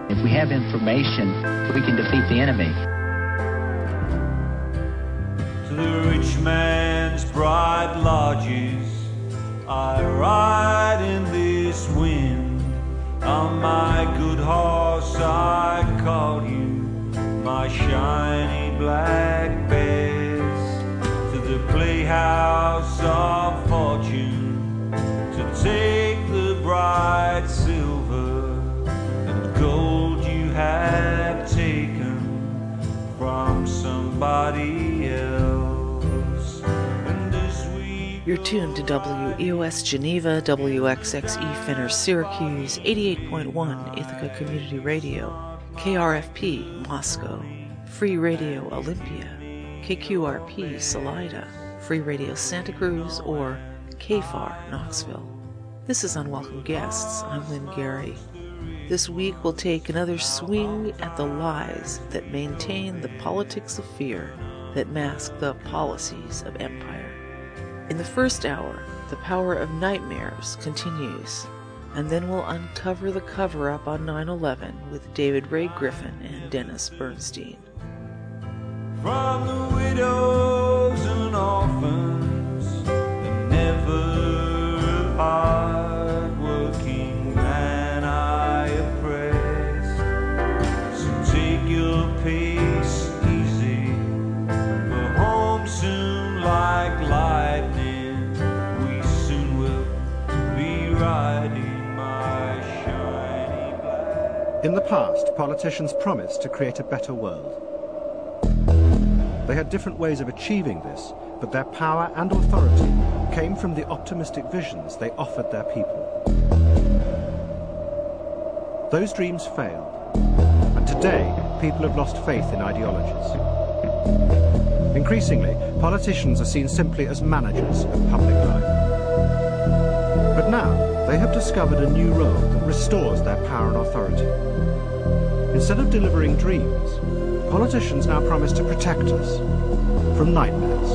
If we have information, we can defeat the enemy. To the rich man's bright lodges, I ride in this wind. On my good horse I call you, my shiny black bears. To the playhouse of fortune, to take the bright silver and gold you have taken from somebody else. And as we You're tuned to WEOS Geneva, WXXE Fenner Syracuse, 88.1 Ithaca Community Radio, KRFP Moscow, Free Radio Olympia, KQRP Salida, Free Radio Santa Cruz, or KFAR Knoxville. This is Unwelcome Guests. I'm Lynn Gary. This week we'll take another swing at the lies that maintain the politics of fear that mask the policies of empire. In the first hour, the power of nightmares continues, and then we'll uncover the cover-up on 9/11 with David Ray Griffin and Dennis Bernstein. from the widows and orphans, the never hard-working man I oppress. So take your pace easy, for home soon like lightning, we soon will be riding my shiny black. In the past, politicians promised to create a better world. They had different ways of achieving this, but their power and authority came from the optimistic visions they offered their people. Those dreams failed, and today people have lost faith in ideologies. Increasingly, politicians are seen simply as managers of public life. But now, they have discovered a new role that restores their power and authority. Instead of delivering dreams, politicians now promise to protect us from nightmares.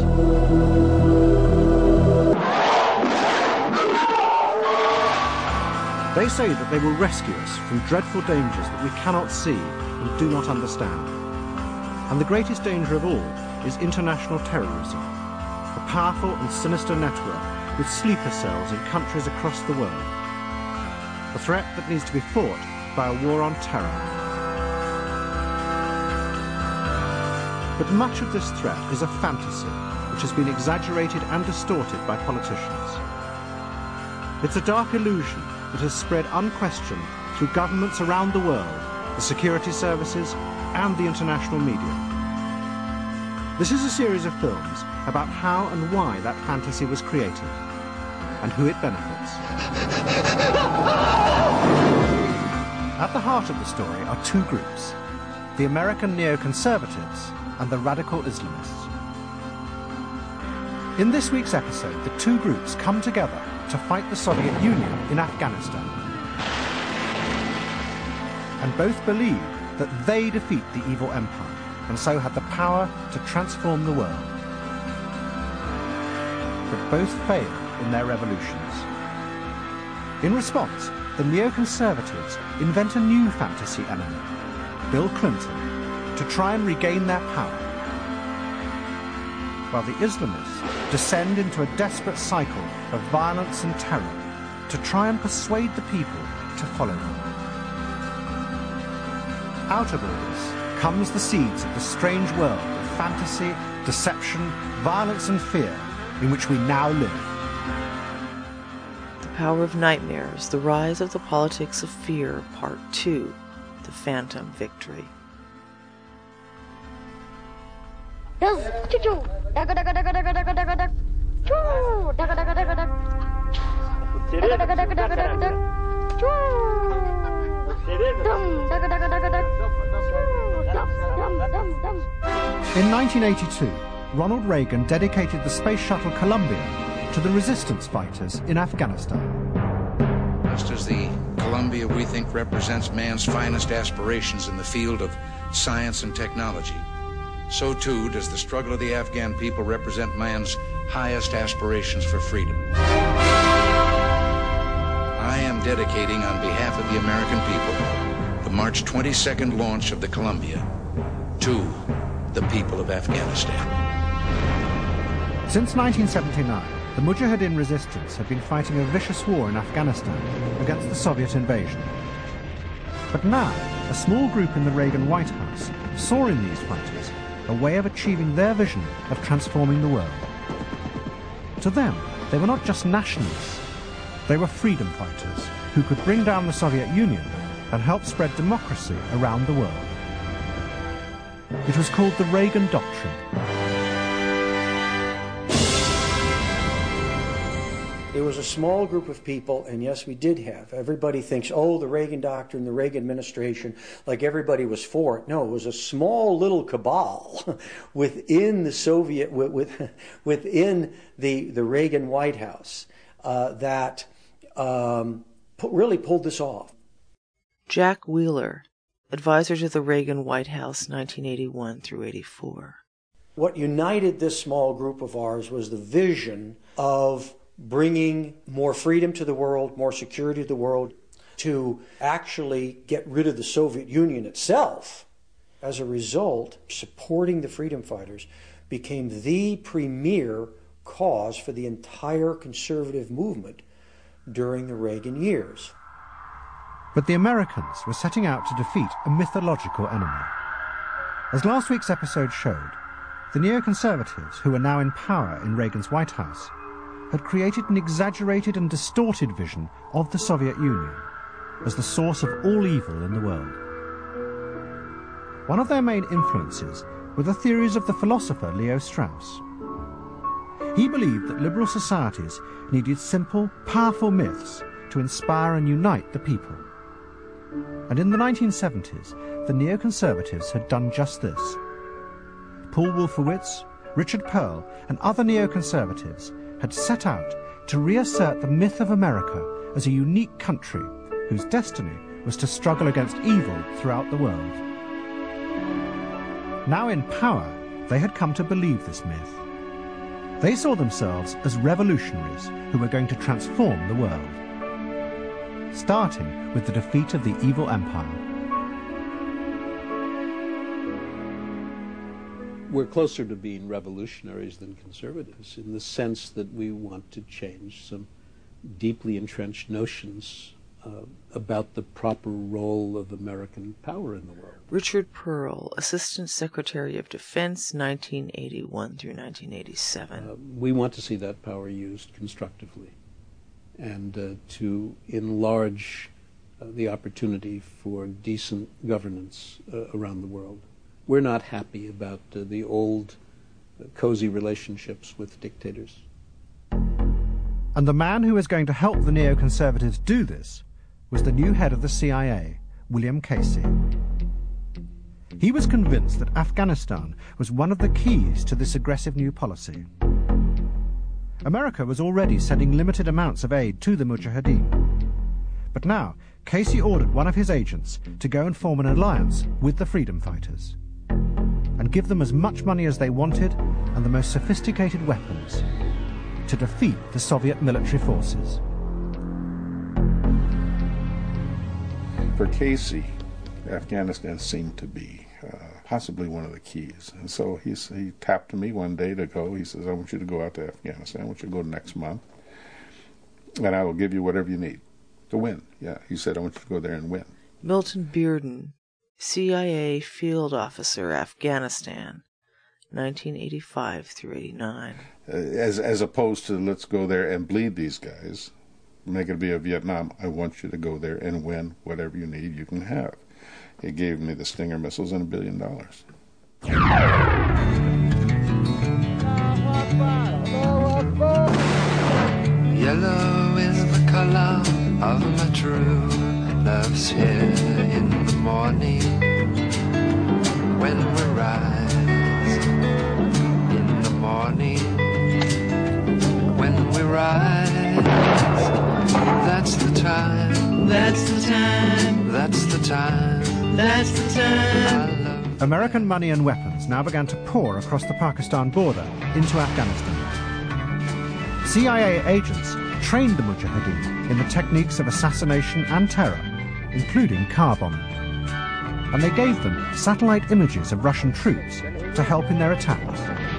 They say that they will rescue us from dreadful dangers that we cannot see and do not understand. And the greatest danger of all is international terrorism, a powerful and sinister network with sleeper cells in countries across the world. A threat that needs to be fought by a war on terror. But much of this threat is a fantasy which has been exaggerated and distorted by politicians. It's a dark illusion that has spread unquestioned through governments around the world, the security services, and the international media. This is a series of films about how and why that fantasy was created, and who it benefits. At the heart of the story are two groups: the American neoconservatives and the radical Islamists. In this week's episode, the two groups come together to fight the Soviet Union in Afghanistan. And both believe that they defeat the evil empire, and so have the power to transform the world. But both fail in their revolutions. In response, the neoconservatives invent a new fantasy enemy, Bill Clinton, to try and regain their power, while the Islamists descend into a desperate cycle of violence and terror to try and persuade the people to follow them. Out of all this comes the seeds of the strange world of fantasy, deception, violence and fear in which we now live. The Power of Nightmares, The Rise of the Politics of Fear, Part 2, The Phantom Victory. In 1982, Ronald Reagan dedicated the space shuttle Columbia to the resistance fighters in Afghanistan. Just as the Columbia, we think, represents man's finest aspirations in the field of science and technology, so too does the struggle of the Afghan people represent man's highest aspirations for freedom. I am dedicating on behalf of the American people the March 22nd launch of the Columbia to the people of Afghanistan. Since 1979, the Mujahideen resistance had been fighting a vicious war in Afghanistan against the Soviet invasion. But now, a small group in the Reagan White House saw in these fighters a way of achieving their vision of transforming the world. To them, they were not just nationalists, they were freedom fighters who could bring down the Soviet Union and help spread democracy around the world. It was called the Reagan Doctrine. It was a small group of people, and yes, we did have. Everybody thinks, oh, the Reagan Doctrine, the Reagan administration, like everybody was for it. No, it was a small little cabal within the Soviet, within the Reagan White House that really pulled this off. Jack Wheeler, advisor to the Reagan White House, 1981 through 84. What united this small group of ours was the vision of bringing more freedom to the world, more security to the world, to actually get rid of the Soviet Union itself. As a result, supporting the freedom fighters became the premier cause for the entire conservative movement during the Reagan years. But the Americans were setting out to defeat a mythological enemy. As last week's episode showed, the neoconservatives who were now in power in Reagan's White House had created an exaggerated and distorted vision of the Soviet Union as the source of all evil in the world. One of their main influences were the theories of the philosopher Leo Strauss. He believed that liberal societies needed simple, powerful myths to inspire and unite the people. And in the 1970s, the neoconservatives had done just this. Paul Wolfowitz, Richard Perle, and other neoconservatives had set out to reassert the myth of America as a unique country whose destiny was to struggle against evil throughout the world. Now in power, they had come to believe this myth. They saw themselves as revolutionaries who were going to transform the world, starting with the defeat of the evil empire. We're closer to being revolutionaries than conservatives in the sense that we want to change some deeply entrenched notions about the proper role of American power in the world. Richard Perle, Assistant Secretary of Defense, 1981 through 1987. We want to see that power used constructively and to enlarge the opportunity for decent governance around the world. We're not happy about the old cozy relationships with dictators. And the man who was going to help the neoconservatives do this was the new head of the CIA, William Casey. He was convinced that Afghanistan was one of the keys to this aggressive new policy. America was already sending limited amounts of aid to the Mujahideen. But now, Casey ordered one of his agents to go and form an alliance with the freedom fighters and give them as much money as they wanted and the most sophisticated weapons to defeat the Soviet military forces. For Casey, Afghanistan seemed to be possibly one of the keys. And so he tapped me one day to go. He says, I want you to go out to Afghanistan. I want you to go next month. And I will give you whatever you need to win. Yeah, he said, I want you to go there and win. Milton Bearden, CIA Field Officer, Afghanistan, 1985 through 89. As opposed to let's go there and bleed these guys, make it be a Vietnam. I want you to go there and win whatever you need, you can have. He gave me the Stinger missiles and $1 billion. Yellow is the color of my true love's here in the morning when we rise. In the morning when we rise, that's the time. That's the time. That's the time. That's the time. American money and weapons now began to pour across the Pakistan border into Afghanistan. CIA agents trained the Mujahideen in the techniques of assassination and terror, including car bombing. and they gave them satellite images of Russian troops to help in their attacks.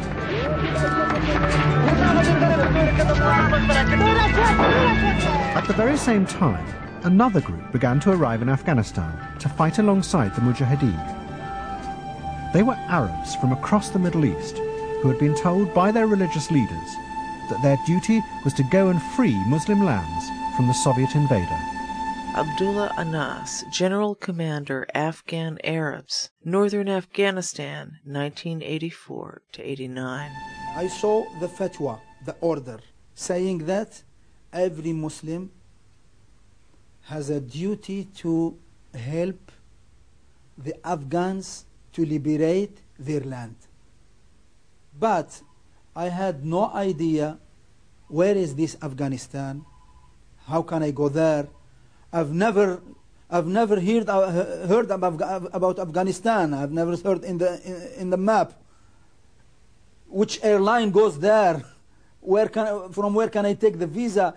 At the very same time, another group began to arrive in Afghanistan to fight alongside the Mujahideen. They were Arabs from across the Middle East who had been told by their religious leaders that their duty was to go and free Muslim lands from the Soviet invader. Abdullah Anas, General Commander, Afghan Arabs, Northern Afghanistan, 1984-89. I saw the fatwa, the order, saying that every Muslim has a duty to help the Afghans to liberate their land. But I had no idea where is this Afghanistan, how can I go there. I've never heard about Afghanistan. I've never heard in the map which airline goes there. From where can I take the visa?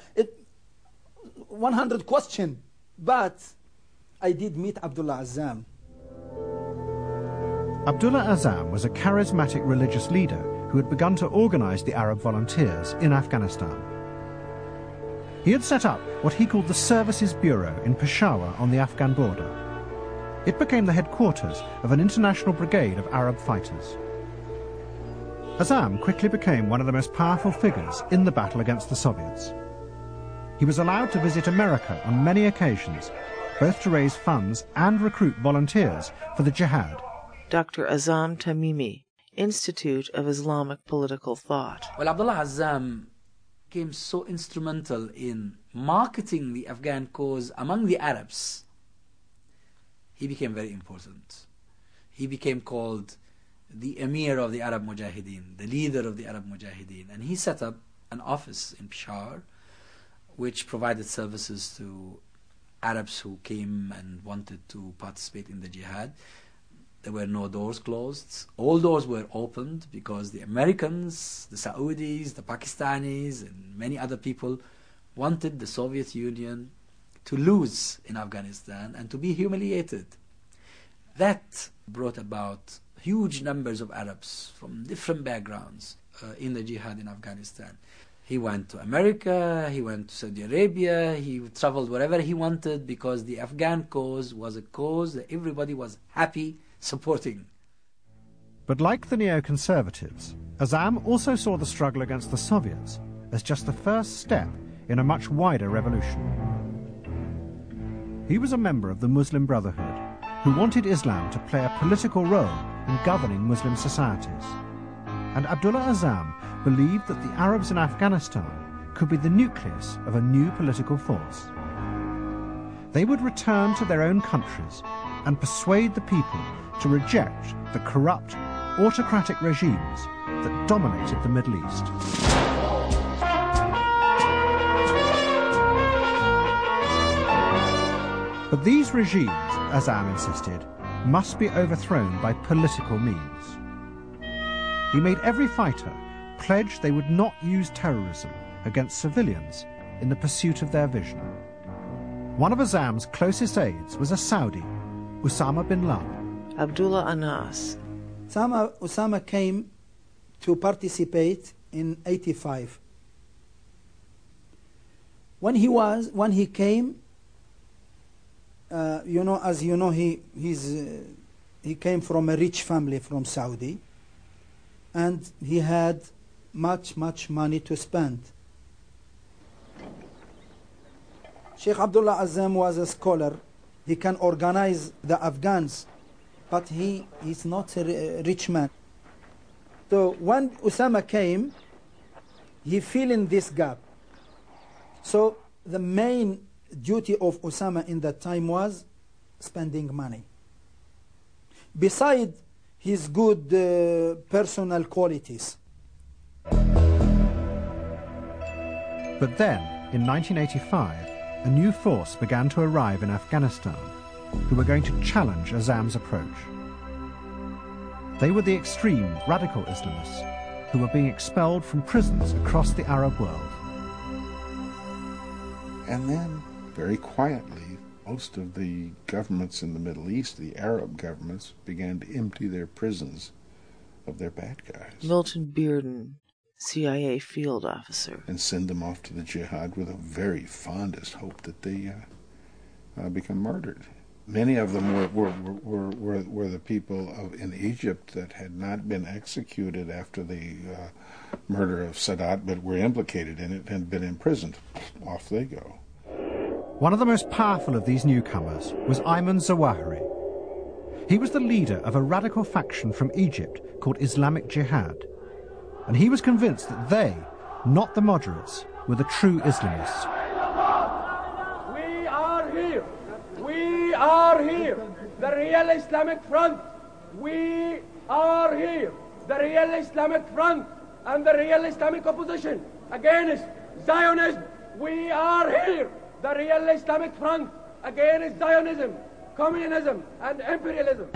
100 questions. But I did meet Abdullah Azzam. Abdullah Azzam was a charismatic religious leader who had begun to organize the Arab volunteers in Afghanistan. He had set up what he called the Services Bureau in Peshawar on the Afghan border. It became the headquarters of an international brigade of Arab fighters. Azzam quickly became one of the most powerful figures in the battle against the Soviets. He was allowed to visit America on many occasions, both to raise funds and recruit volunteers for the jihad. Dr. Azzam Tamimi, Institute of Islamic Political Thought. Well, Abdullah Azzam became so instrumental in marketing the Afghan cause among the Arabs. He became very important. He became called the Emir of the Arab Mujahideen, the leader of the Arab Mujahideen. And he set up an office in Peshawar which provided services to Arabs who came and wanted to participate in the jihad. There were no doors closed. All doors were opened because the Americans, the Saudis, the Pakistanis, and many other people wanted the Soviet Union to lose in Afghanistan and to be humiliated. That brought about huge numbers of Arabs from different backgrounds in the jihad in Afghanistan. He went to America, he went to Saudi Arabia, he traveled wherever he wanted because the Afghan cause was a cause that everybody was happy supporting. But like the neoconservatives, Azzam also saw the struggle against the Soviets as just the first step in a much wider revolution. He was a member of the Muslim Brotherhood who wanted Islam to play a political role in governing Muslim societies. And Abdullah Azzam believed that the Arabs in Afghanistan could be the nucleus of a new political force. They would return to their own countries and persuade the people to reject the corrupt, autocratic regimes that dominated the Middle East. But these regimes, Azzam insisted, must be overthrown by political means. He made every fighter pledge they would not use terrorism against civilians in the pursuit of their vision. One of Azzam's closest aides was a Saudi, Osama bin Laden. Abdullah Anas. Osama came to participate in 85. When he came, as you know, he came from a rich family from Saudi, and he had much money to spend. Sheikh Abdullah Azzam was a scholar. He can organize the Afghans, but he is not a rich man. So when Osama came, he filled in this gap. So the main duty of Osama in that time was spending money. Beside his good personal qualities. But then, in 1985, a new force began to arrive in Afghanistan who were going to challenge Azzam's approach. They were the extreme radical Islamists who were being expelled from prisons across the Arab world. And then, very quietly, Most of the governments in the Middle East, the Arab governments, began to empty their prisons of their bad guys. Milton Bearden, CIA field officer. And send them off to the jihad with a very fondest hope that they become martyred. Many of them were the people in Egypt that had not been executed after the murder of Sadat, but were implicated in it and been imprisoned. Off they go. One of the most powerful of these newcomers was Ayman Zawahiri. He was the leader of a radical faction from Egypt called Islamic Jihad, and he was convinced that they, not the moderates, were the true Islamists. We are here. We are here. The real Islamic Front. We are here. The real Islamic Front and the real Islamic opposition against Zionism. We are here. The real Islamic Front against Zionism, communism and imperialism.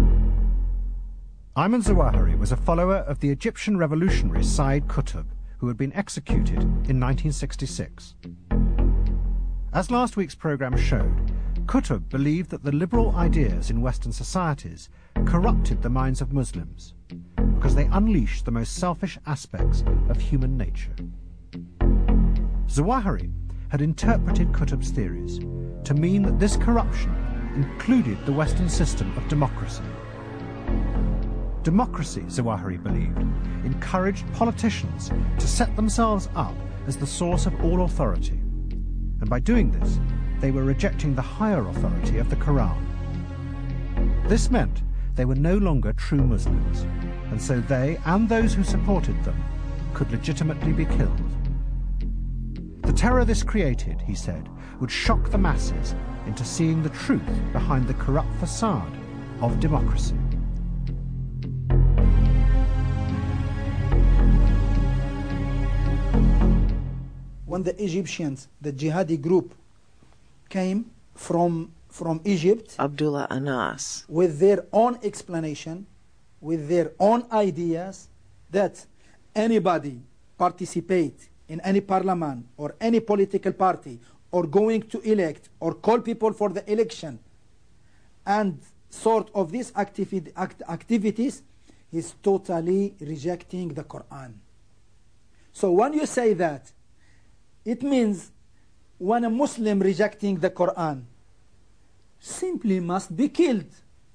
Ayman Zawahiri was a follower of the Egyptian revolutionary Said Qutb, who had been executed in 1966. As last week's programme showed, Qutb believed that the liberal ideas in Western societies corrupted the minds of Muslims because they unleashed the most selfish aspects of human nature. Zawahiri had interpreted Qutb's theories to mean that this corruption included the Western system of democracy. Democracy, Zawahiri believed, encouraged politicians to set themselves up as the source of all authority, and by doing this, they were rejecting the higher authority of the Quran. This meant they were no longer true Muslims, and so they and those who supported them could legitimately be killed. The terror this created, he said, would shock the masses into seeing the truth behind the corrupt facade of democracy. When the Egyptians, the jihadi group, came from Egypt, Abdullah Anas, with their own explanation, with their own ideas, that anybody participate in any parliament or any political party or going to elect or call people for the election and sort of these activities is totally rejecting the Quran. So when you say that, it means when a Muslim rejecting the Quran simply must be killed.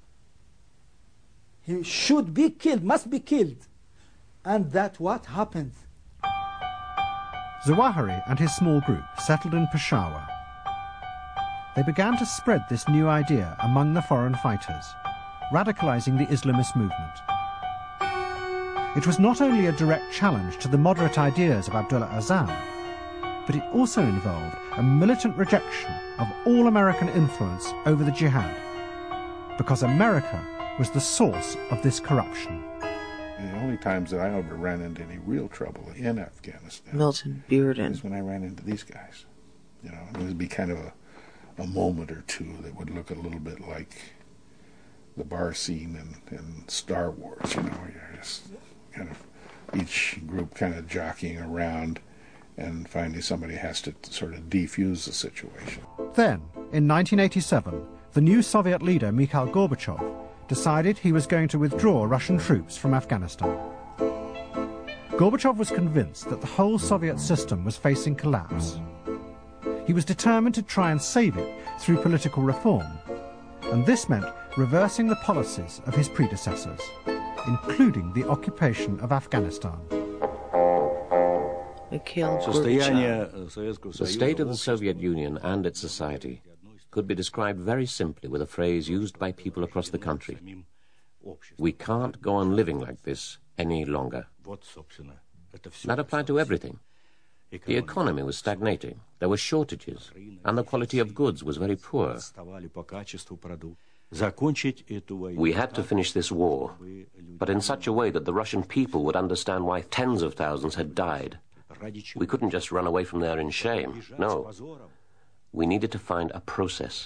He should be killed, must be killed. And that's what happened. Zawahiri and his small group settled in Peshawar. They began to spread this new idea among the foreign fighters, radicalizing the Islamist movement. It was not only a direct challenge to the moderate ideas of Abdullah Azzam, but it also involved a militant rejection of all American influence over the jihad, because America was the source of this corruption. The only times that I ever ran into any real trouble in Afghanistan, Milton Bearden, was when I ran into these guys. You know, it would be kind of a moment or two that would look a little bit like the bar scene in Star Wars. You know, you're just kind of each group kind of jockeying around, and finally somebody has to sort of defuse the situation. Then, in 1987, the new Soviet leader Mikhail Gorbachev decided he was going to withdraw Russian troops from Afghanistan. Gorbachev was convinced that the whole Soviet system was facing collapse. He was determined to try and save it through political reform, and this meant reversing the policies of his predecessors, including the occupation of Afghanistan. The state of the Soviet Union and its society could be described very simply with a phrase used by people across the country. We can't go on living like this any longer. That applied to everything. The economy was stagnating, there were shortages, and the quality of goods was very poor. We had to finish this war, but in such a way that the Russian people would understand why tens of thousands had died. We couldn't just run away from there in shame, no. We needed to find a process.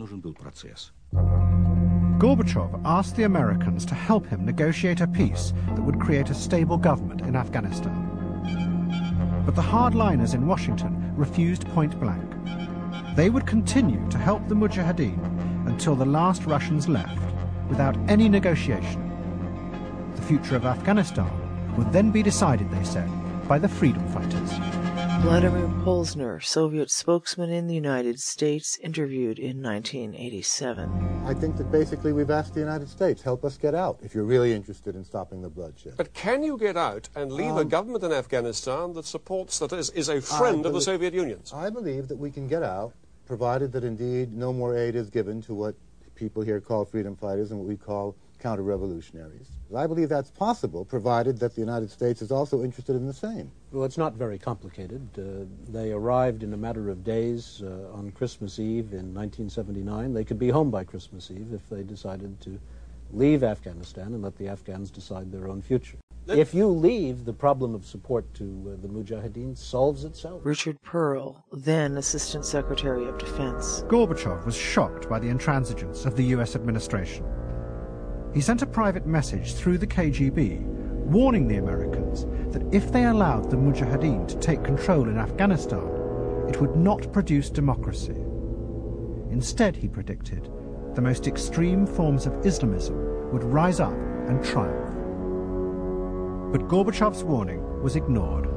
Gorbachev asked the Americans to help him negotiate a peace that would create a stable government in Afghanistan. But the hardliners in Washington refused point blank. they would continue to help the Mujahideen until the last Russians left, without any negotiation. The future of Afghanistan would then be decided, they said, by the freedom fighters. Vladimir Polzner, Soviet spokesman in the United States, interviewed in 1987. I think that basically we've asked the United States, help us get out if you're really interested in stopping the bloodshed. But can you get out and leave a government in Afghanistan that supports, that is a friend of the Soviet Union? I believe that we can get out, provided that indeed no more aid is given to what people here call freedom fighters and what we call counter-revolutionaries. I believe that's possible, provided that the United States is also interested in the same. Well, it's not very complicated. They arrived in a matter of days on Christmas Eve in 1979. They could be home by Christmas Eve if they decided to leave Afghanistan and let the Afghans decide their own future. If you leave, the problem of support to the Mujahideen solves itself. Richard Pearl, then Assistant Secretary of Defense. Gorbachev was shocked by the intransigence of the US administration. He sent a private message through the KGB warning the Americans that if they allowed the Mujahideen to take control in Afghanistan, it would not produce democracy. Instead, he predicted, the most extreme forms of Islamism would rise up and triumph. But Gorbachev's warning was ignored.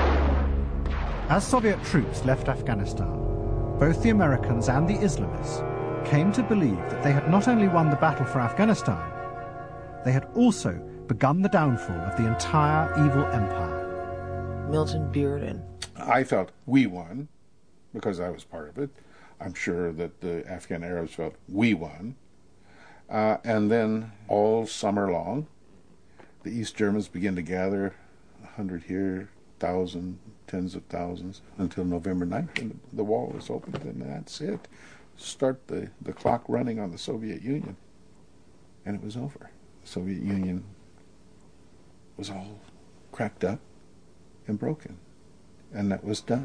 As Soviet troops left Afghanistan, both the Americans and the Islamists came to believe that they had not only won the battle for Afghanistan, they had also begun the downfall of the entire evil empire. Milton Bearden. I felt we won, because I was part of it. I'm sure that the Afghan Arabs felt we won. And then all summer long, the East Germans began to gather, 100 here, 1,000, tens of thousands, until November 9th, when the wall was opened, and that's it. Start the clock running on the Soviet Union. And it was over. The Soviet Union was all cracked up and broken. And that was done.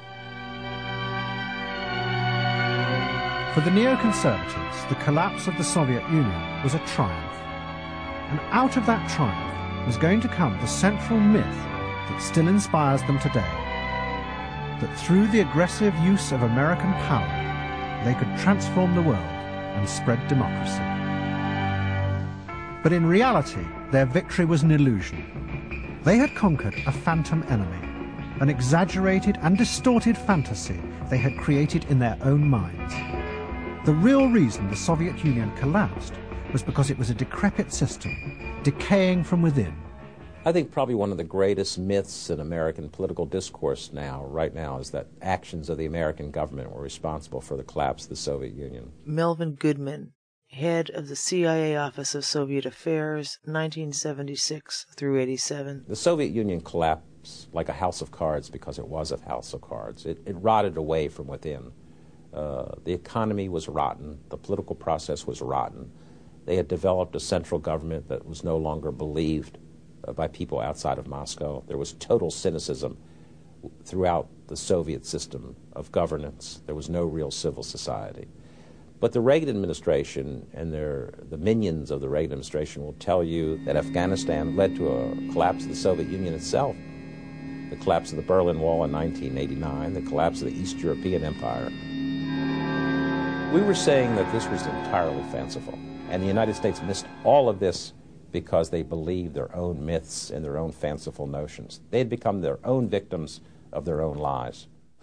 For the neoconservatives, the collapse of the Soviet Union was a triumph. And out of that triumph was going to come the central myth that still inspires them today, that through the aggressive use of American power, they could transform the world and spread democracy. But in reality, their victory was an illusion. They had conquered a phantom enemy, an exaggerated and distorted fantasy they had created in their own minds. The real reason the Soviet Union collapsed was because it was a decrepit system, decaying from within. I think probably one of the greatest myths in American political discourse right now, is that actions of the American government were responsible for the collapse of the Soviet Union. Melvin Goodman, head of the CIA Office of Soviet Affairs, 1976 through 87. The Soviet Union collapsed like a house of cards because it was a house of cards. It rotted away from within. The economy was rotten. The political process was rotten. They had developed a central government that was no longer believed by people outside of Moscow. There was total cynicism throughout the Soviet system of governance. There was no real civil society. But the Reagan administration and the minions of the Reagan administration will tell you that Afghanistan led to a collapse of the Soviet Union itself, the collapse of the Berlin Wall in 1989, the collapse of the East European Empire. We were saying that this was entirely fanciful, and the United States missed all of this because they believed their own myths and their own fanciful notions. They had become their own victims of their own lies.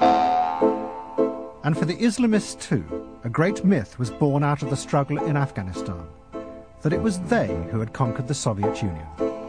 And for the Islamists too, a great myth was born out of the struggle in Afghanistan, that it was they who had conquered the Soviet Union.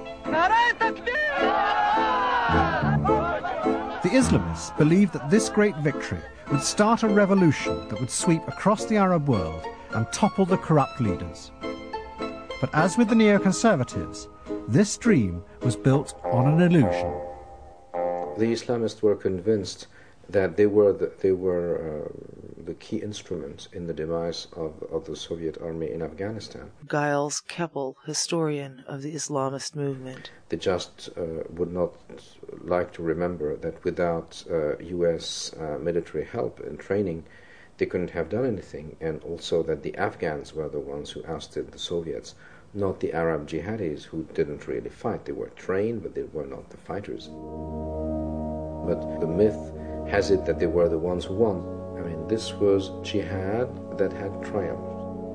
The Islamists believed that this great victory would start a revolution that would sweep across the Arab world and topple the corrupt leaders. But as with the neoconservatives, this dream was built on an illusion. The Islamists were convinced that they were the key instrument in the demise of the Soviet army in Afghanistan. Giles Keppel, historian of the Islamist movement. They just would not like to remember that without U.S. military help and training, they couldn't have done anything, and also that the Afghans were the ones who ousted the Soviets, not the Arab jihadis who didn't really fight. They were trained, but they were not the fighters. But the myth has it that they were the ones who won, I mean, this was jihad that had triumphed.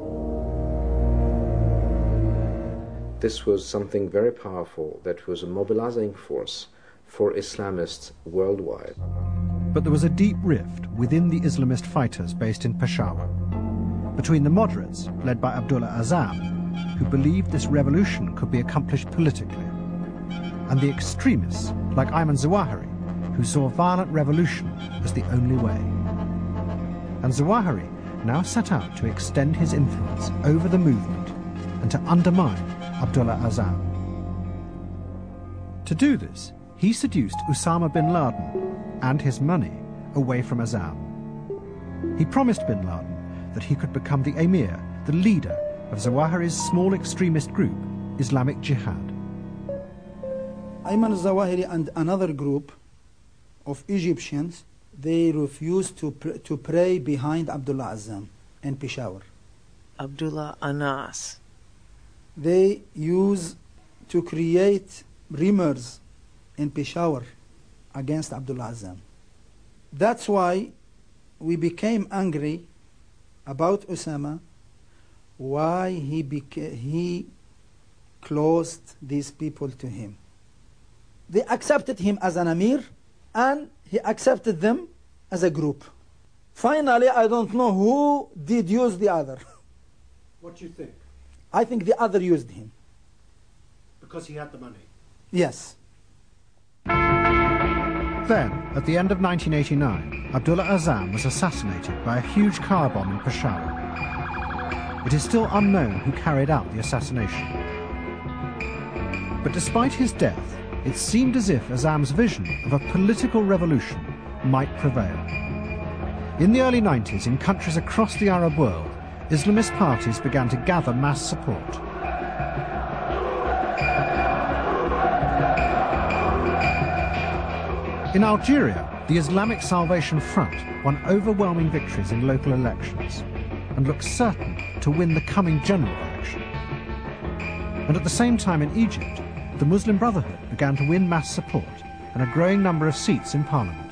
This was something very powerful that was a mobilizing force for Islamists worldwide. But there was a deep rift within the Islamist fighters based in Peshawar, between the moderates, led by Abdullah Azzam, who believed this revolution could be accomplished politically, and the extremists, like Ayman Zawahiri, who saw violent revolution as the only way. And Zawahiri now set out to extend his influence over the movement and to undermine Abdullah Azzam. To do this, he seduced Osama bin Laden and his money away from Azzam. He promised bin Laden that he could become the emir, the leader of Zawahiri's small extremist group, Islamic Jihad. Ayman Zawahiri and another group of Egyptians, they refused to pray behind Abdullah Azzam in Peshawar. Abdullah Anas. They used to create rumors in Peshawar against Abdullah Azzam. That's why we became angry about Osama, why he closed these people to him. They accepted him as an emir, and he accepted them as a group. Finally, I don't know who did use the other. What do you think? I think the other used him. Because he had the money? Yes. Then, at the end of 1989, Abdullah Azzam was assassinated by a huge car bomb in Peshawar. It is still unknown who carried out the assassination. But despite his death, it seemed as if Azzam's vision of a political revolution might prevail. In the early 90s, in countries across the Arab world, Islamist parties began to gather mass support. In Algeria, the Islamic Salvation Front won overwhelming victories in local elections and looked certain to win the coming general election. And at the same time in Egypt, the Muslim Brotherhood began to win mass support and a growing number of seats in parliament.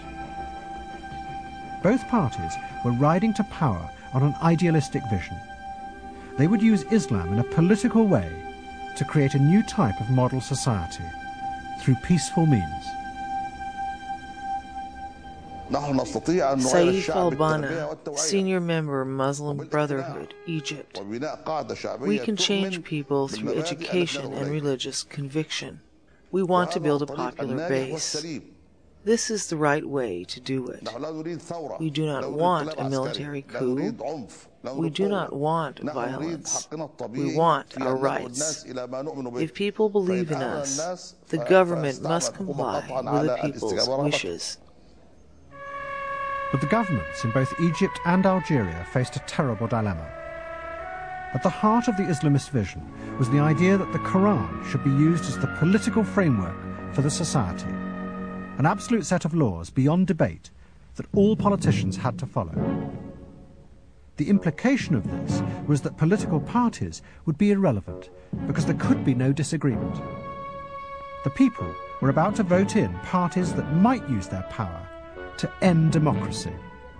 Both parties were riding to power on an idealistic vision. They would use Islam in a political way to create a new type of model society through peaceful means. Saif al-Banna, senior member Muslim Brotherhood, Egypt. We can change people through education and religious conviction. We want to build a popular base. This is the right way to do it. We do not want a military coup. We do not want violence. We want our rights. If people believe in us, the government must comply with the people's wishes. But the governments in both Egypt and Algeria faced a terrible dilemma. At the heart of the Islamist vision was the idea that the Quran should be used as the political framework for the society, an absolute set of laws beyond debate that all politicians had to follow. The implication of this was that political parties would be irrelevant because there could be no disagreement. The people were about to vote in parties that might use their power to end democracy.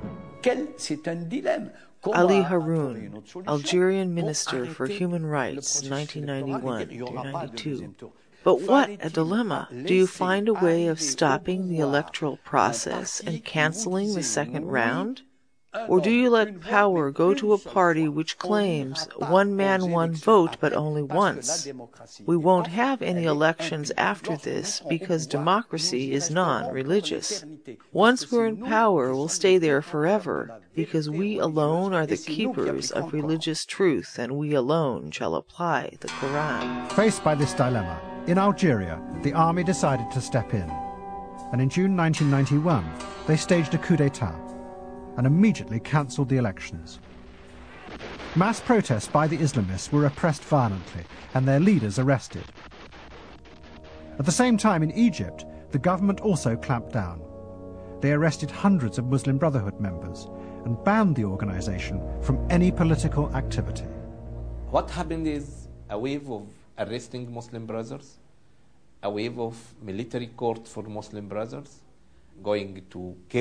Ali Haroun, Algerian Minister for Human Rights, 1991-92. But what a dilemma. Do you find a way of stopping the electoral process and cancelling the second round? Or do you let power go to a party which claims one man, one vote, but only once? We won't have any elections after this because democracy is non-religious. Once we're in power, we'll stay there forever because we alone are the keepers of religious truth and we alone shall apply the Quran. Faced by this dilemma, in Algeria, the army decided to step in. And in June 1991, they staged a coup d'etat and immediately cancelled the elections. Mass protests by the Islamists were repressed violently and their leaders arrested. At the same time in Egypt, the government also clamped down. They arrested hundreds of Muslim Brotherhood members and banned the organization from any political activity. What happened is a wave of arresting Muslim brothers, a wave of military court for Muslim brothers, going to kill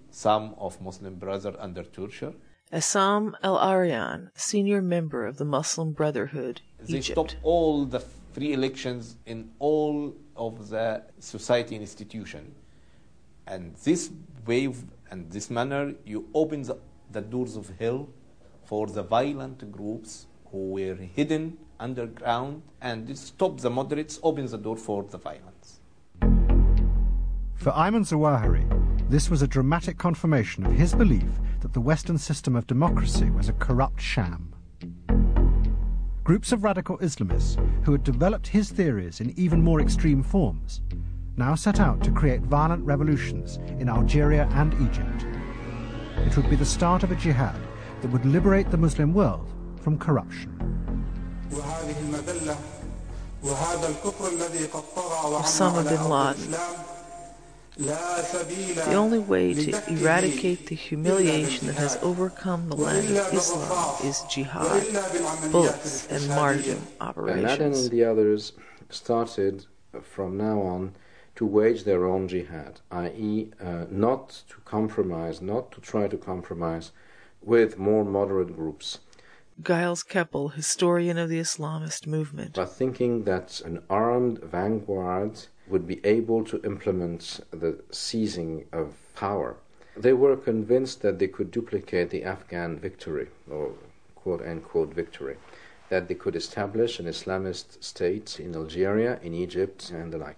some of Muslim Brothers under torture. Essam El-Arian, senior member of the Muslim Brotherhood, They Egypt. stopped all the free elections in all of the society institution. And this way and this manner, you open the doors of hell for the violent groups who were hidden underground, and stop the moderates, open the door for the violence. For Ayman Zawahiri, this was a dramatic confirmation of his belief that the Western system of democracy was a corrupt sham. Groups of radical Islamists who had developed his theories in even more extreme forms now set out to create violent revolutions in Algeria and Egypt. It would be the start of a jihad that would liberate the Muslim world from corruption. Osama bin Laden. The only way to eradicate the humiliation that has overcome the land of Islam is jihad, bullets, and martyrdom Laden operations. and the others started from now on to wage their own jihad, i.e. Not to compromise, not to try to compromise with more moderate groups. Giles Keppel, historian of the Islamist movement. But thinking that an armed vanguard would be able to implement the seizing of power. They were convinced that they could duplicate the Afghan victory, or quote-unquote victory, that they could establish an Islamist state in Algeria, in Egypt, and the like.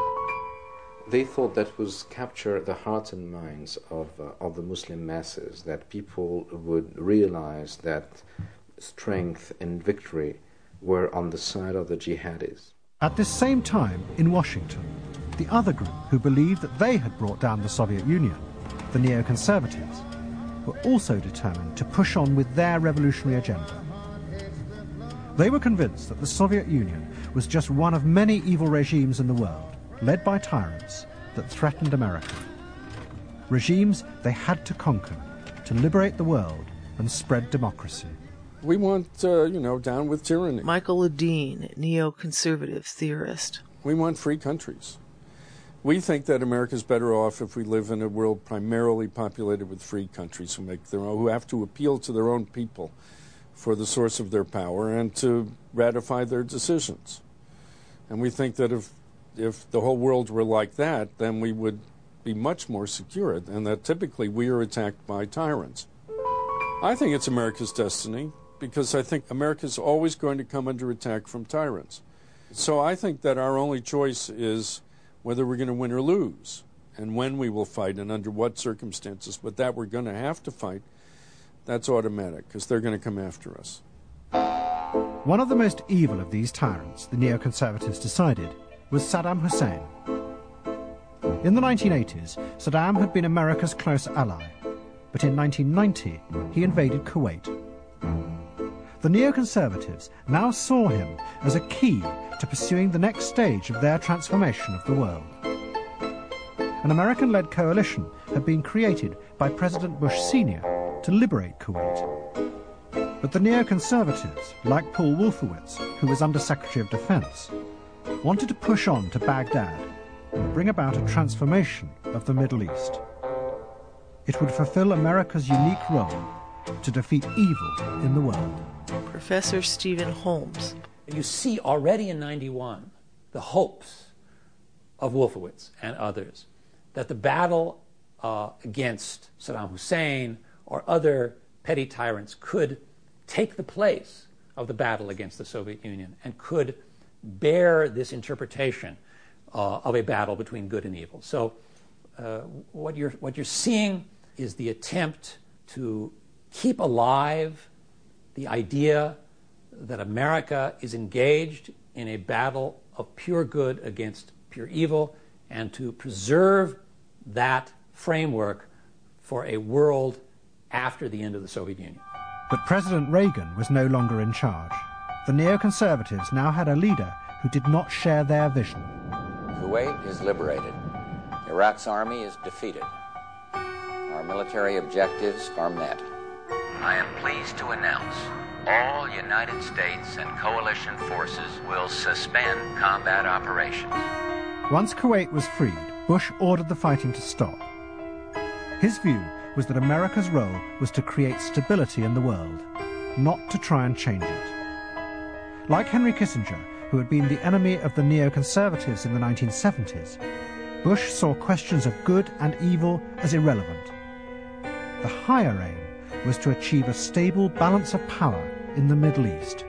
They thought that was capture the hearts and minds of the Muslim masses, that people would realize that strength and victory were on the side of the jihadis. At this same time, in Washington, the other group who believed that they had brought down the Soviet Union, the neoconservatives, were also determined to push on with their revolutionary agenda. They were convinced that the Soviet Union was just one of many evil regimes in the world, led by tyrants, that threatened America. Regimes they had to conquer to liberate the world and spread democracy. We want, down with tyranny. Michael Ledeen, neoconservative theorist. We want free countries. We think that America's better off if we live in a world primarily populated with free countries who have to appeal to their own people for the source of their power and to ratify their decisions. And we think that if the whole world were like that, then we would be much more secure, and that typically we are attacked by tyrants. I think it's America's destiny, because I think America's always going to come under attack from tyrants. So I think that our only choice is whether we're going to win or lose, and when we will fight and under what circumstances. But that we're going to have to fight, that's automatic, because they're going to come after us. One of the most evil of these tyrants, the neoconservatives decided, was Saddam Hussein. In the 1980s, Saddam had been America's close ally, but in 1990 he invaded Kuwait. The neoconservatives now saw him as a key to pursuing the next stage of their transformation of the world. An American-led coalition had been created by President Bush Sr. to liberate Kuwait. But the neoconservatives, like Paul Wolfowitz, who was Under-Secretary of Defense, wanted to push on to Baghdad and bring about a transformation of the Middle East. It would fulfill America's unique role to defeat evil in the world. Professor Stephen Holmes. You see already in 91 the hopes of Wolfowitz and others that the battle against Saddam Hussein or other petty tyrants could take the place of the battle against the Soviet Union and could bear this interpretation of a battle between good and evil. So what you're seeing is the attempt to keep alive the idea that America is engaged in a battle of pure good against pure evil, and to preserve that framework for a world after the end of the Soviet Union. But President Reagan was no longer in charge. The neoconservatives now had a leader who did not share their vision. Kuwait is liberated. Iraq's army is defeated. Our military objectives are met. I am pleased to announce all United States and coalition forces will suspend combat operations. Once Kuwait was freed, Bush ordered the fighting to stop. His view was that America's role was to create stability in the world, not to try and change it. Like Henry Kissinger, who had been the enemy of the neoconservatives in the 1970s, Bush saw questions of good and evil as irrelevant. The higher aim was to achieve a stable balance of power in the Middle East.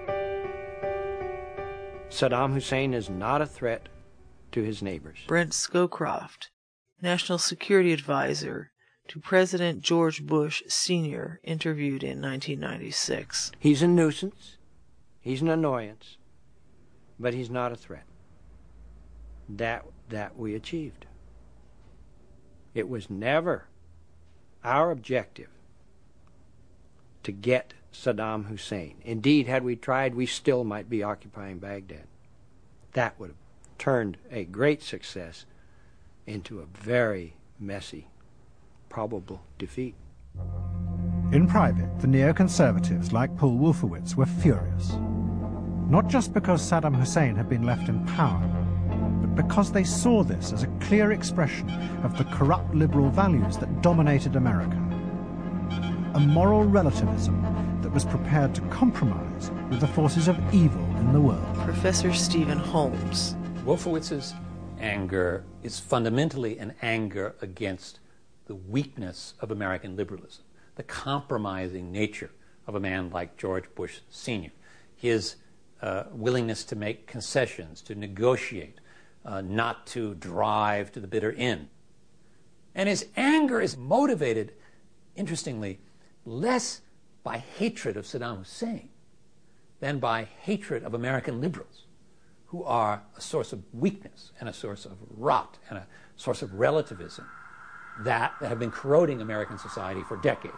Saddam Hussein is not a threat to his neighbors. Brent Scowcroft, National Security Advisor to President George Bush Sr., interviewed in 1996. He's a nuisance, he's an annoyance, but he's not a threat. That we achieved. It was never our objective to get Saddam Hussein. Indeed, had we tried, we still might be occupying Baghdad. That would have turned a great success into a very messy, probable defeat. In private, the neoconservatives, like Paul Wolfowitz, were furious. Not just because Saddam Hussein had been left in power, but because they saw this as a clear expression of the corrupt liberal values that dominated America. A moral relativism that was prepared to compromise with the forces of evil in the world. Professor Stephen Holmes. Wolfowitz's anger is fundamentally an anger against the weakness of American liberalism, the compromising nature of a man like George Bush Sr., his willingness to make concessions, to negotiate, not to drive to the bitter end. And his anger is motivated, interestingly, less by hatred of Saddam Hussein than by hatred of American liberals, who are a source of weakness and a source of rot and a source of relativism that have been corroding American society for decades.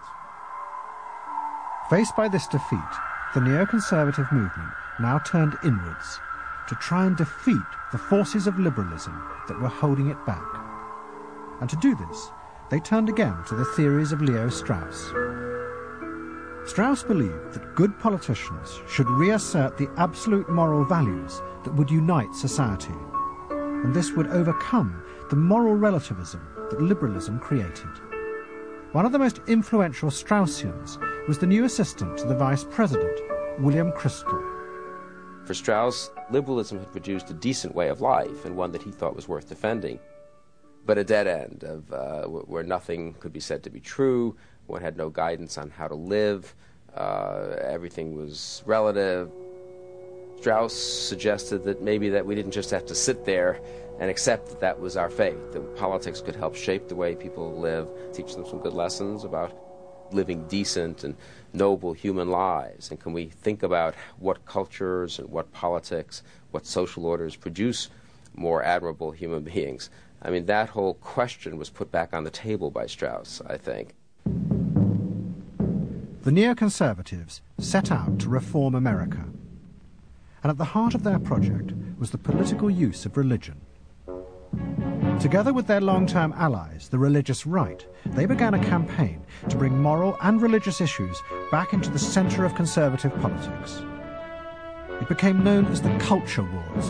Faced by this defeat, the neoconservative movement now turned inwards to try and defeat the forces of liberalism that were holding it back. And to do this, they turned again to the theories of Leo Strauss. Strauss believed that good politicians should reassert the absolute moral values that would unite society, and this would overcome the moral relativism that liberalism created. One of the most influential Straussians was the new assistant to the vice president, William Kristol. For Strauss, liberalism had produced a decent way of life and one that he thought was worth defending, but a dead end of where nothing could be said to be true. One had no guidance on how to live. Everything was relative. Strauss suggested that maybe that we didn't just have to sit there and accept that that was our fate, that politics could help shape the way people live, teach them some good lessons about living decent and noble human lives. And can we think about what cultures and what politics, what social orders produce more admirable human beings? I mean, that whole question was put back on the table by Strauss, I think. The neoconservatives set out to reform America, and at the heart of their project was the political use of religion. Together with their long-term allies, the religious right, they began a campaign to bring moral and religious issues back into the center of conservative politics. It became known as the Culture Wars.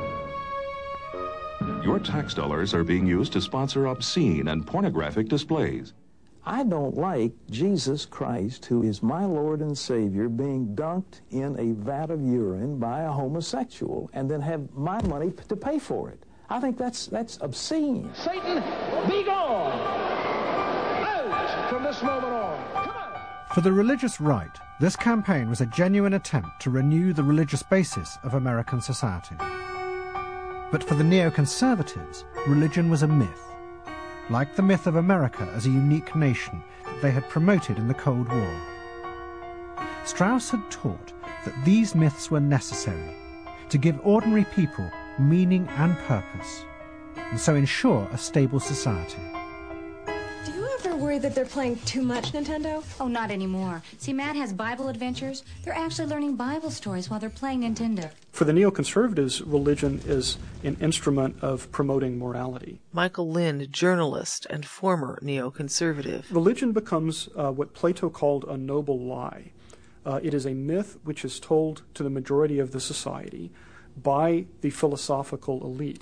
Your tax dollars are being used to sponsor obscene and pornographic displays. I don't like Jesus Christ, who is my Lord and Savior, being dunked in a vat of urine by a homosexual and then have my money to pay for it. I think that's obscene. Satan, be gone! Out from this moment on! Come on! For the religious right, this campaign was a genuine attempt to renew the religious basis of American society. But for the neoconservatives, religion was a myth, like the myth of America as a unique nation that they had promoted in the Cold War. Strauss had taught that these myths were necessary to give ordinary people meaning and purpose, and so ensure a stable society. Do you ever worry that they're playing too much Nintendo? Oh, not anymore. See, Matt has Bible adventures. They're actually learning Bible stories while they're playing Nintendo. For the neoconservatives, religion is an instrument of promoting morality. Michael Lind, journalist and former neoconservative. Religion becomes what Plato called a noble lie. It is a myth which is told to the majority of the society by the philosophical elite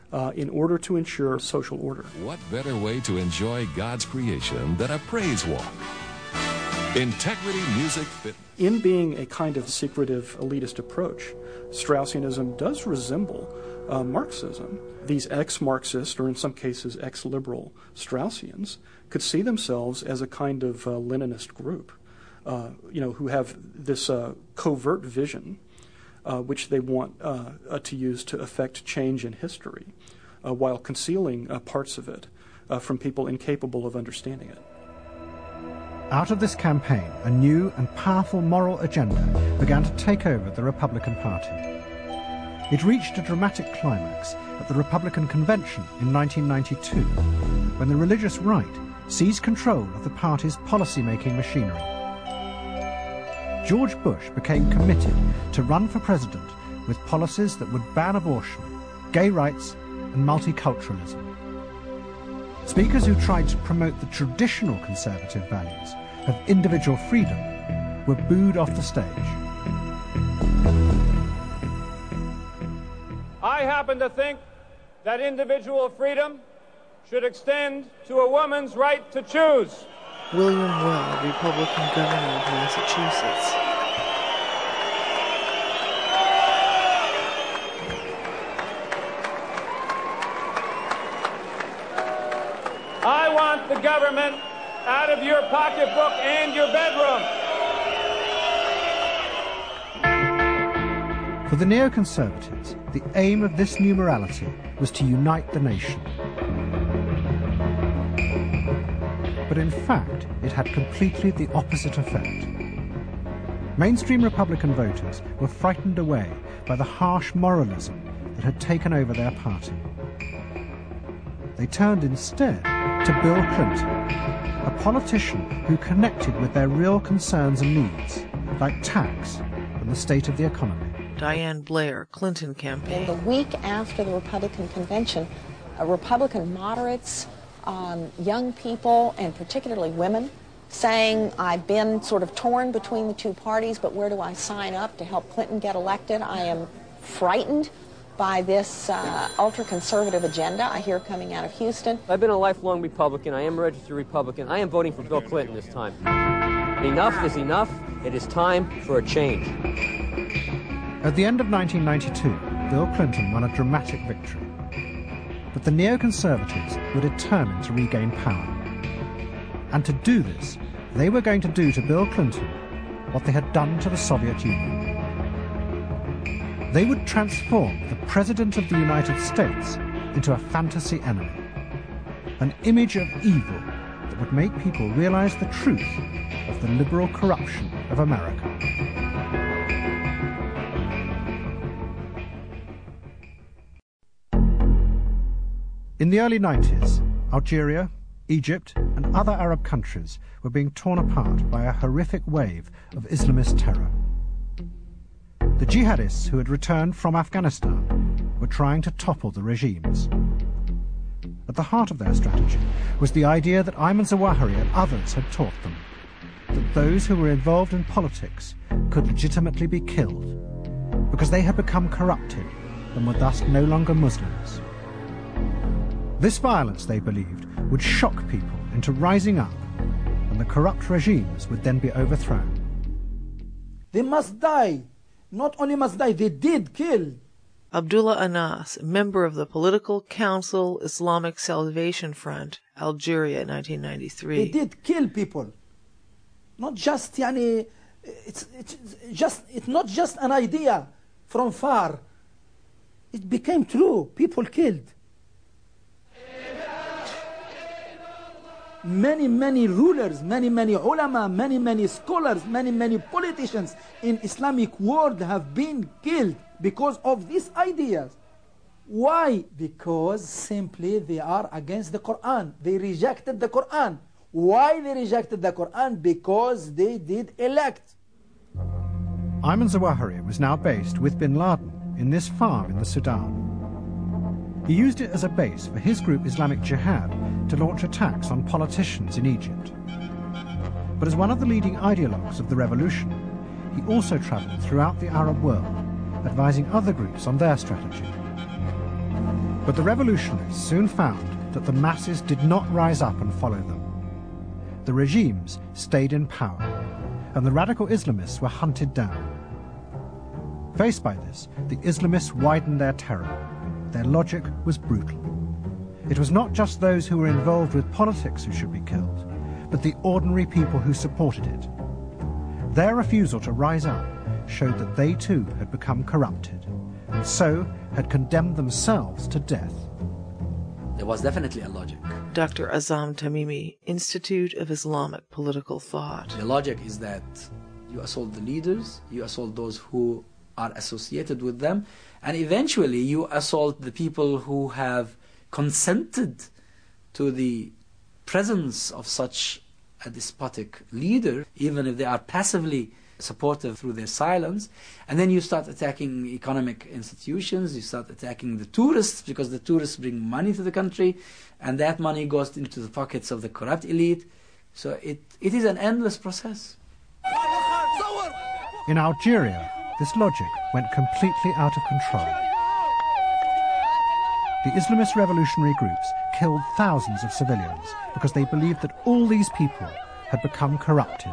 in order to ensure social order. What better way to enjoy God's creation than a praise walk? Integrity Music Fitness. In being a kind of secretive elitist approach, Straussianism does resemble Marxism. These ex-Marxist, or in some cases ex-liberal Straussians, could see themselves as a kind of Leninist group, who have this covert vision, which they want to use to effect change in history, while concealing parts of it from people incapable of understanding it. Out of this campaign, a new and powerful moral agenda began to take over the Republican Party. It reached a dramatic climax at the Republican Convention in 1992, when the religious right seized control of the party's policy-making machinery. George Bush became committed to run for president with policies that would ban abortion, gay rights, and multiculturalism. Speakers who tried to promote the traditional conservative values of individual freedom were booed off the stage. I happen to think that individual freedom should extend to a woman's right to choose. William Weld, Republican Governor of Massachusetts. I want the government out of your pocketbook and your bedroom. For the neoconservatives, the aim of this new morality was to unite the nation. But in fact, it had completely the opposite effect. Mainstream Republican voters were frightened away by the harsh moralism that had taken over their party. They turned instead to Bill Clinton, a politician who connected with their real concerns and needs, like tax and the state of the economy. Diane Blair, Clinton campaign. The week after the Republican convention, Republican moderates, young people, and particularly women, saying, I've been sort of torn between the two parties, but where do I sign up to help Clinton get elected? I am frightened by this ultra-conservative agenda I hear coming out of Houston. I've been a lifelong Republican. I am a registered Republican. I am voting for Bill Clinton this time. Enough is enough. It is time for a change. At the end of 1992, Bill Clinton won a dramatic victory. But the neoconservatives were determined to regain power. And to do this, they were going to do to Bill Clinton what they had done to the Soviet Union. They would transform the President of the United States into a fantasy enemy, an image of evil that would make people realize the truth of the liberal corruption of America. In the early 90s, Algeria, Egypt, and other Arab countries were being torn apart by a horrific wave of Islamist terror. The jihadists who had returned from Afghanistan were trying to topple the regimes. At the heart of their strategy was the idea that Ayman Zawahiri and others had taught them, that those who were involved in politics could legitimately be killed, because they had become corrupted and were thus no longer Muslims. This violence, they believed, would shock people into rising up, and the corrupt regimes would then be overthrown. They must die. Not only must die, they did kill. Abdullah Anas, member of the Political Council Islamic Salvation Front, Algeria, 1993. They did kill people. Not just, it's not just an idea from far. It became true. People killed. Many rulers, many ulama, many scholars, many politicians in Islamic world have been killed because of these ideas. Why? Because simply they are against the Quran. They rejected the Quran. Why they rejected the Quran? Because they did elect. Ayman Zawahiri was now based with bin Laden in this farm in the Sudan. He used it as a base for his group Islamic Jihad to launch attacks on politicians in Egypt. But as one of the leading ideologues of the revolution, he also travelled throughout the Arab world, advising other groups on their strategy. But the revolutionaries soon found that the masses did not rise up and follow them. The regimes stayed in power, and the radical Islamists were hunted down. Faced by this, the Islamists widened their terror. Their logic was brutal. It was not just those who were involved with politics who should be killed, but the ordinary people who supported it. Their refusal to rise up showed that they too had become corrupted, and so had condemned themselves to death. There was definitely a logic. Dr. Azam Tamimi, Institute of Islamic Political Thought. The logic is that you assault the leaders, you assault those who are associated with them, and eventually you assault the people who have consented to the presence of such a despotic leader, even if they are passively supportive through their silence. And then you start attacking economic institutions, you start attacking the tourists, because the tourists bring money to the country, and that money goes into the pockets of the corrupt elite. So it is an endless process. In Algeria, this logic went completely out of control. The Islamist revolutionary groups killed thousands of civilians because they believed that all these people had become corrupted.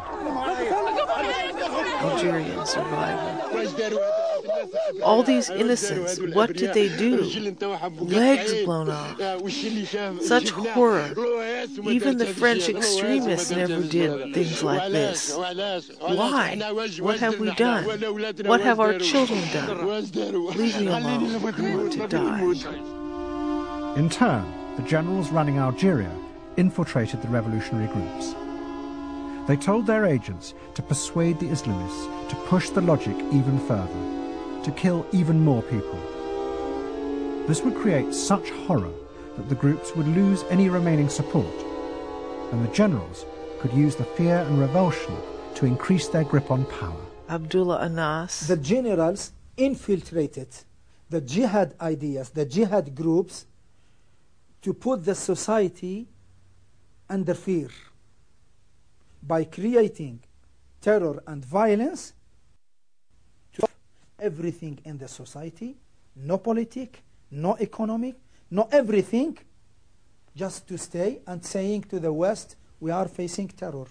Algerian survivor. All these innocents, what did they do? Legs blown off. Such horror. Even the French extremists never did things like this. Why? What have we done? What have our children done? Leave me alone. I want to die. In turn, the generals running Algeria infiltrated the revolutionary groups. They told their agents to persuade the Islamists to push the logic even further, to kill even more people. This would create such horror that the groups would lose any remaining support, and the generals could use the fear and revulsion to increase their grip on power. Abdullah Anas. The generals infiltrated the jihad ideas, the jihad groups, to put the society under fear by creating terror and violence to everything in the society, no politic, no economic, no everything, just to stay and saying to the West, we are facing terror.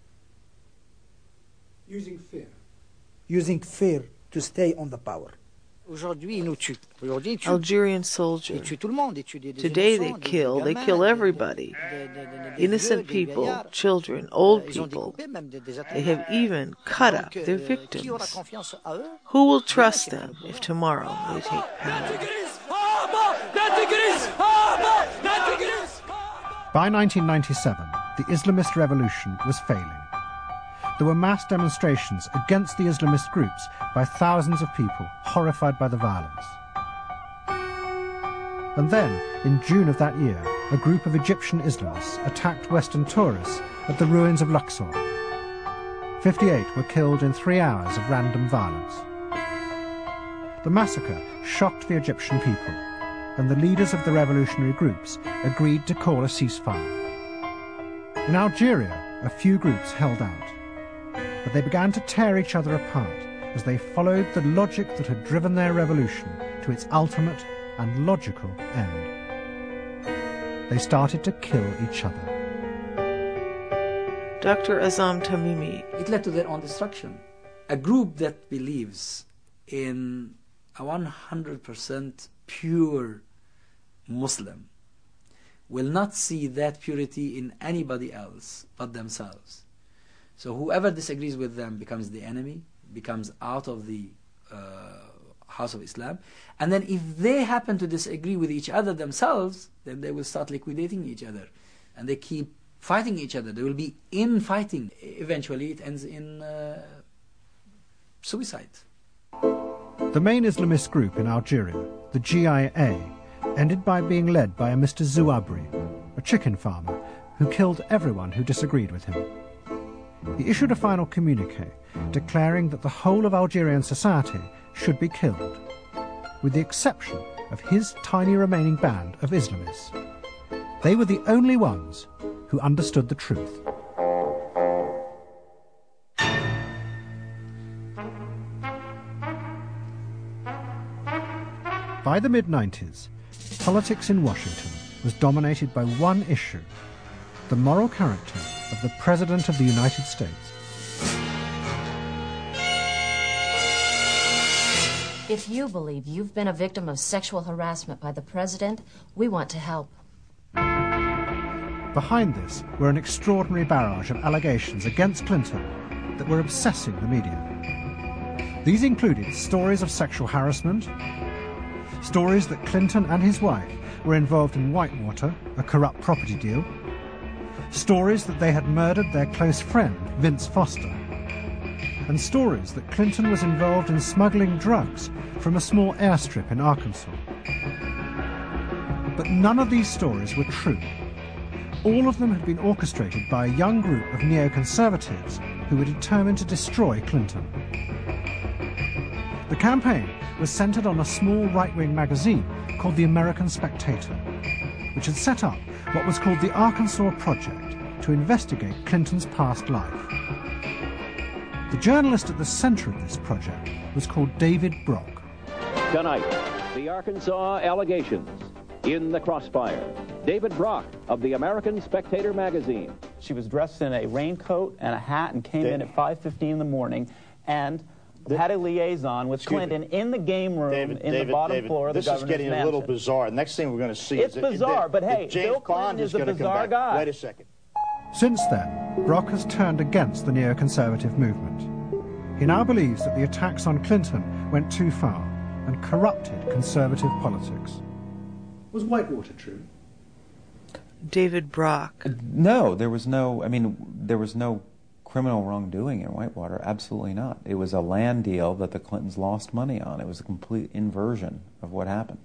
Using fear. Using fear to stay on the power. Algerian soldiers. Today they kill everybody. Innocent people, children, old people. They have even cut up their victims. Who will trust them if tomorrow they take power? By 1997, the Islamist revolution was failing. There were mass demonstrations against the Islamist groups by thousands of people horrified by the violence. And then, in June of that year, a group of Egyptian Islamists attacked Western tourists at the ruins of Luxor. 58 were killed in 3 hours of random violence. The massacre shocked the Egyptian people, and the leaders of the revolutionary groups agreed to call a ceasefire. In Algeria, a few groups held out, but they began to tear each other apart as they followed the logic that had driven their revolution to its ultimate and logical end. They started to kill each other. Dr. Azam Tamimi. It led to their own destruction. A group that believes in a 100% pure Muslim will not see that purity in anybody else but themselves. So whoever disagrees with them becomes the enemy, becomes out of the House of Islam. And then if they happen to disagree with each other themselves, then they will start liquidating each other. And they keep fighting each other. They will be infighting. Eventually it ends in suicide. The main Islamist group in Algeria, the GIA, ended by being led by a Mr. Zouabri, a chicken farmer who killed everyone who disagreed with him. He issued a final communique declaring that the whole of Algerian society should be killed, with the exception of his tiny remaining band of Islamists. They were the only ones who understood the truth. By the mid-90s, politics in Washington was dominated by one issue: the moral character of the President of the United States. If you believe you've been a victim of sexual harassment by the President, we want to help. Behind this were an extraordinary barrage of allegations against Clinton that were obsessing the media. These included stories of sexual harassment, stories that Clinton and his wife were involved in Whitewater, a corrupt property deal, stories that they had murdered their close friend, Vince Foster, and stories that Clinton was involved in smuggling drugs from a small airstrip in Arkansas. But none of these stories were true. All of them had been orchestrated by a young group of neoconservatives who were determined to destroy Clinton. The campaign was centered on a small right-wing magazine called The American Spectator, which had set up what was called the Arkansas Project to investigate Clinton's past life. The journalist at the center of this project was called David Brock. Tonight, the Arkansas allegations in the crossfire. David Brock of the American Spectator magazine. She was dressed in a raincoat and a hat and came in at 5:15 in the morning and had a liaison with Clinton in the game room in the bottom floor of the governor's mansion. This is getting a little bizarre. Next thing we're going to see is... It's bizarre, but hey, Bill Clinton is a bizarre guy. Wait a second. Since then, Brock has turned against the neoconservative movement. He now believes that the attacks on Clinton went too far and corrupted conservative politics. Was Whitewater true? David Brock. No, there was no criminal wrongdoing in Whitewater. Absolutely not. It was a land deal that the Clintons lost money on. It was a complete inversion of what happened.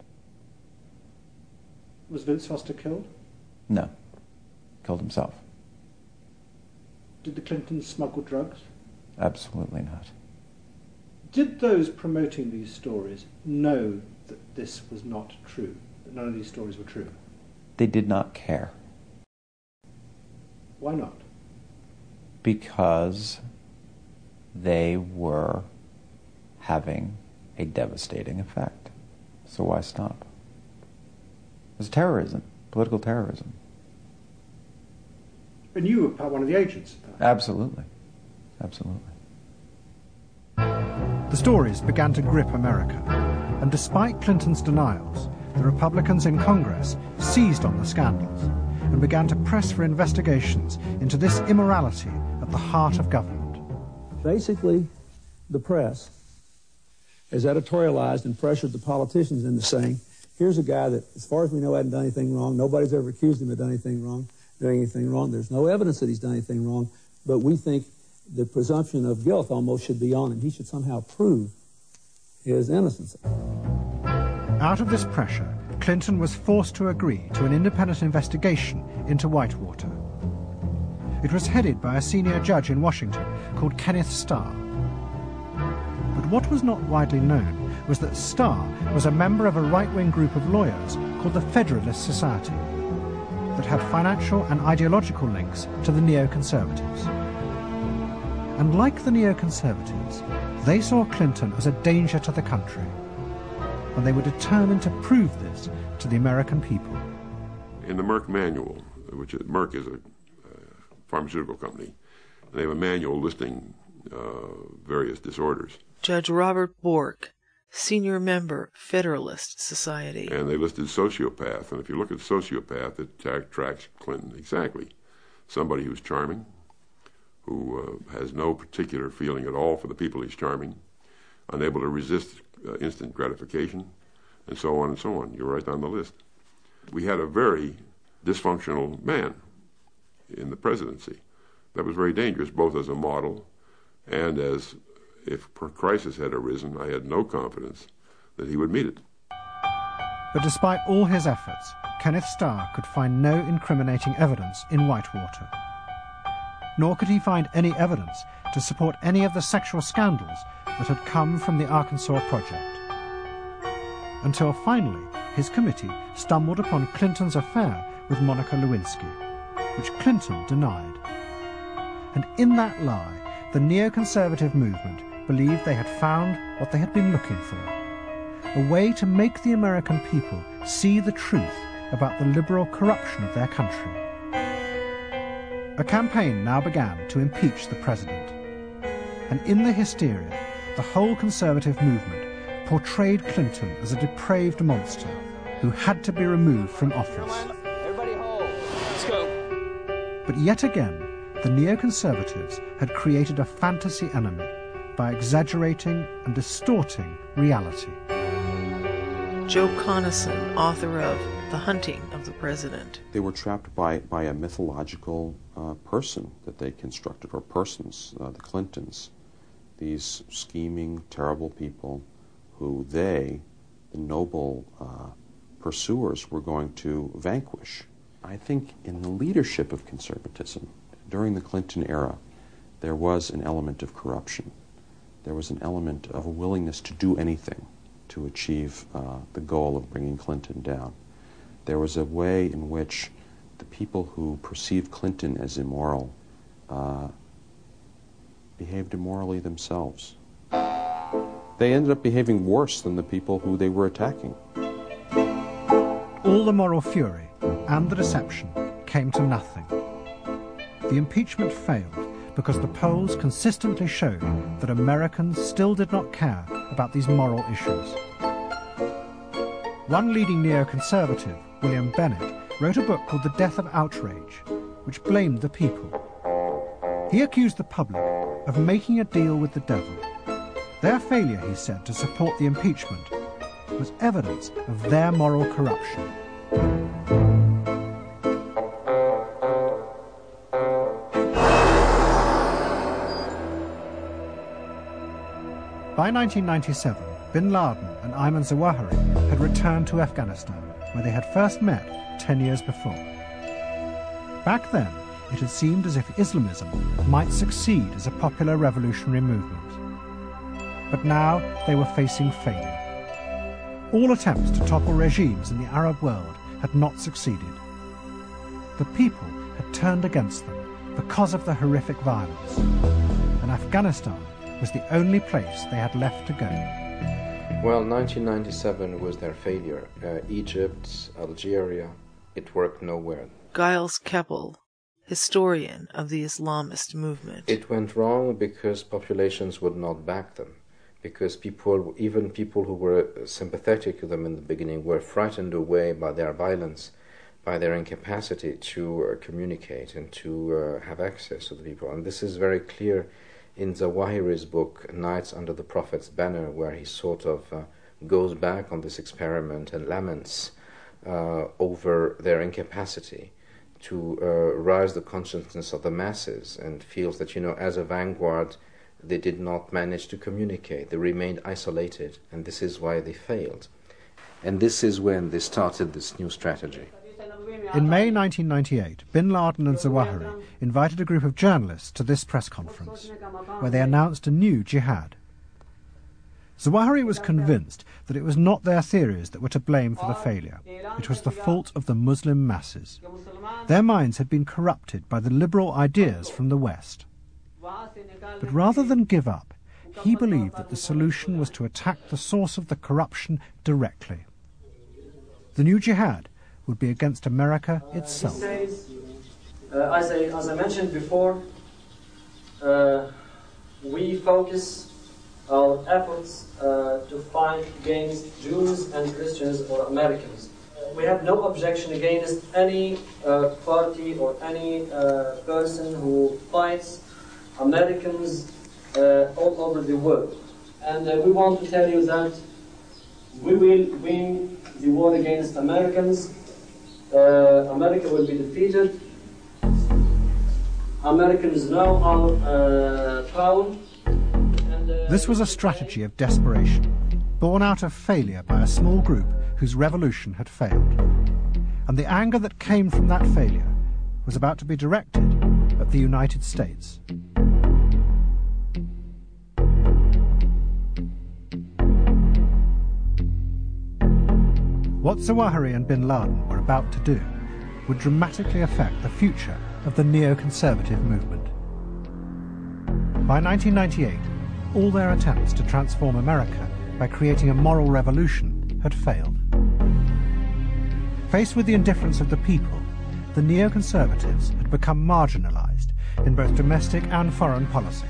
Was Vince Foster killed? No. Killed himself. Did the Clintons smuggle drugs? Absolutely not. Did those promoting these stories know that this was not true, that none of these stories were true? They did not care. Why not? Because they were having a devastating effect. So why stop? It was terrorism, political terrorism. And you were one of the agents of that? Absolutely. Absolutely. The stories began to grip America, and despite Clinton's denials, the Republicans in Congress seized on the scandals and began to press for investigations into this immorality at the heart of government. Basically, the press has editorialized and pressured the politicians into saying, here's a guy that, as far as we know, hadn't done anything wrong. Nobody's ever accused him of doing anything wrong. There's no evidence that he's done anything wrong, but we think the presumption of guilt almost should be on him. He should somehow prove his innocence. Out of this pressure, Clinton was forced to agree to an independent investigation into Whitewater. It was headed by a senior judge in Washington called Kenneth Starr. But what was not widely known was that Starr was a member of a right-wing group of lawyers called the Federalist Society that had financial and ideological links to the neoconservatives. And like the neoconservatives, they saw Clinton as a danger to the country, and they were determined to prove this to the American people. In the Merck manual, which Merck is a pharmaceutical company, they have a manual listing various disorders. Judge Robert Bork, senior member, Federalist Society. And they listed sociopath, and if you look at sociopath, it tracks Clinton exactly. Somebody who's charming, who has no particular feeling at all for the people he's charming, unable to resist instant gratification, and so on and so on. You're right on the list. We had a very dysfunctional man in the presidency. That was very dangerous, both as a model and as, if a crisis had arisen, I had no confidence that he would meet it. But despite all his efforts, Kenneth Starr could find no incriminating evidence in Whitewater. Nor could he find any evidence to support any of the sexual scandals that had come from the Arkansas Project. Until finally, his committee stumbled upon Clinton's affair with Monica Lewinsky, which Clinton denied. And in that lie, the neoconservative movement believed they had found what they had been looking for, a way to make the American people see the truth about the liberal corruption of their country. A campaign now began to impeach the president. And in the hysteria, the whole conservative movement portrayed Clinton as a depraved monster who had to be removed from office. Everybody hold. Let's go. But yet again, the neoconservatives had created a fantasy enemy by exaggerating and distorting reality. Joe Conason, author of The Hunting of the President. They were trapped by a mythological person that they constructed, or persons, the Clintons, these scheming, terrible people who they, the noble pursuers, were going to vanquish. I think in the leadership of conservatism, during the Clinton era, there was an element of corruption. There was an element of a willingness to do anything to achieve the goal of bringing Clinton down. There was a way in which the people who perceived Clinton as immoral behaved immorally themselves. They ended up behaving worse than the people who they were attacking. All the moral fury and the deception came to nothing. The impeachment failed because the polls consistently showed that Americans still did not care about these moral issues. One leading neoconservative, William Bennett, wrote a book called The Death of Outrage, which blamed the people. He accused the public of making a deal with the devil. Their failure, he said, to support the impeachment was evidence of their moral corruption. By 1997, bin Laden and Ayman Zawahiri had returned to Afghanistan, where they had first met 10 years before. Back then, it had seemed as if Islamism might succeed as a popular revolutionary movement. But now they were facing failure. All attempts to topple regimes in the Arab world had not succeeded. The people had turned against them because of the horrific violence, and Afghanistan was the only place they had left to go. Well, 1997 was their failure. Egypt, Algeria, it worked nowhere. Giles Keppel, historian of the Islamist movement. It went wrong because populations would not back them, because people, even people who were sympathetic to them in the beginning, were frightened away by their violence, by their incapacity to communicate and to have access to the people. And this is very clear in Zawahiri's book, Nights Under the Prophet's Banner, where he sort of goes back on this experiment and laments over their incapacity to rise the consciousness of the masses, and feels that, you know, as a vanguard, they did not manage to communicate. They remained isolated, and this is why they failed. And this is when they started this new strategy. In May 1998, bin Laden and Zawahiri invited a group of journalists to this press conference, where they announced a new jihad. Zawahiri was convinced that it was not their theories that were to blame for the failure. It was the fault of the Muslim masses. Their minds had been corrupted by the liberal ideas from the West. But rather than give up, he believed that the solution was to attack the source of the corruption directly. The new jihad would be against America itself. He says, as I mentioned before, we focus our efforts to fight against Jews and Christians or Americans. We have no objection against any party or any person who fights Americans all over the world. And we want to tell you that we will win the war against Americans. America will be defeated. Americans know our power. This was a strategy of desperation, born out of failure by a small group whose revolution had failed. And the anger that came from that failure was about to be directed at the United States. What Zawahiri and bin Laden were about to do would dramatically affect the future of the neoconservative movement. By 1998, all their attempts to transform America by creating a moral revolution had failed. Faced with the indifference of the people, the neoconservatives had become marginalized in both domestic and foreign policy.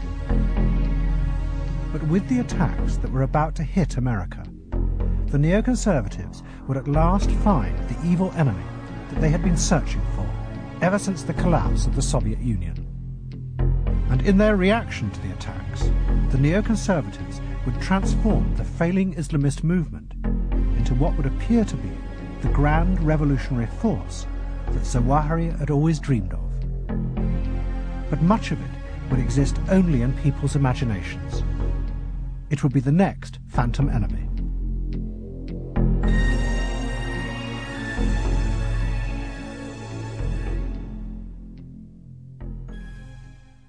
But with the attacks that were about to hit America, the neoconservatives would at last find the evil enemy that they had been searching for ever since the collapse of the Soviet Union. And in their reaction to the attacks, the neoconservatives would transform the failing Islamist movement into what would appear to be the grand revolutionary force that Zawahiri had always dreamed of. But much of it would exist only in people's imaginations. It would be the next phantom enemy.